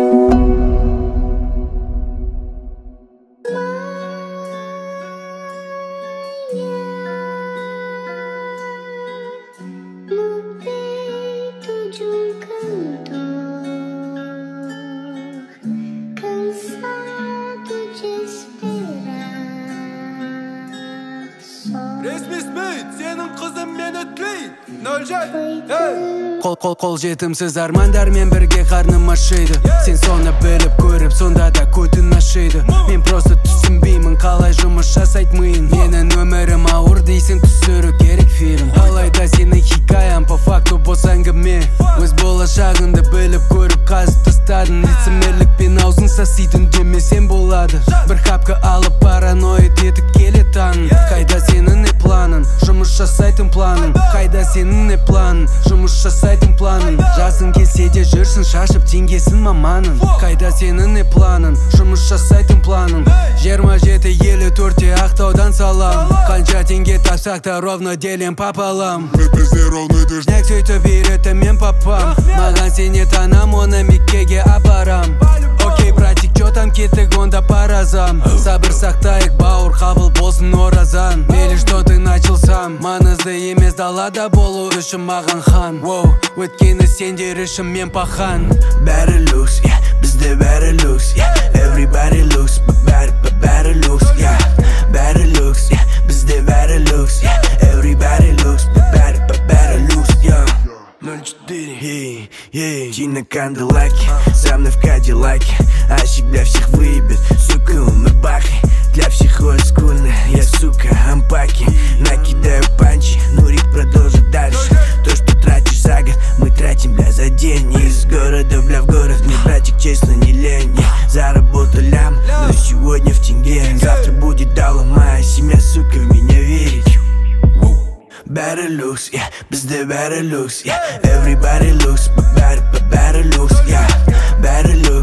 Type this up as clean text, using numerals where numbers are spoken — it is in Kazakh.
Қол жетімсіз армандармен бірге қарным ашиды. Сен соны біліп көріп, сонда да көтін ашиды. Мен просто түсінбеймін, қалай жұмыс жасайды миың. Менің өмірім ауыр дейсің, түсіру керек фильм. Алайда сенің хикаяң по факту бос әңгіме. Өз болашағыңды біліп көріп қазып тастадың. Лицемерлікпен аузын саситын демесем болады. Бір хапқа алып параноид етіп келетаның. Қайда сенің не планың, жұмыс жасайтын планың. Қайда сенің не планың, жұмыс жасайтын планың. Жасың келсе де жүрсің шашып теңгесін маманың. Қайда сенің не планың, жұмыс жасайтын планың. 27-54-те Ақтаудан салам. Қанша теңге тапсақ та ровно делим пополам. Бізде ровно дождь. Сөйтіп үйреті мен папам. Маған сене танам, оны Меккеге апарам. Окей, братик, чё там кеттік, онда паразам. Сабыр сақтайық, бауыр қабыл болсын оразан. Мейлі что ты начал сам, маңызды емес далада болу үшін маған хан. Өткені сендер үшін мен пахан. Бәрі люкс, бізде бәрі люкс. Everybody looks, бәрі люкс. Бәрі люкс, бізде бәрі люкс. Everybody looks, бәрі люкс. 04 Тина Канделаки, со мной в Кадиллаке. Ащик для всех выебет, сука, умер бахи. Для всех олдскульно, я сука, ампаки. Накидаю панчи, Нурик продолжит дальше. То, что тратишь за год, мы тратим, бля, за день. Из города, бля, в город, мне, братик, честно, не лень. Заработал лям, но сегодня в тенге. Завтра будет дала моя семья, сука, в меня верить. Better looks, bizde better looks, everybody looks, better looks, better looks.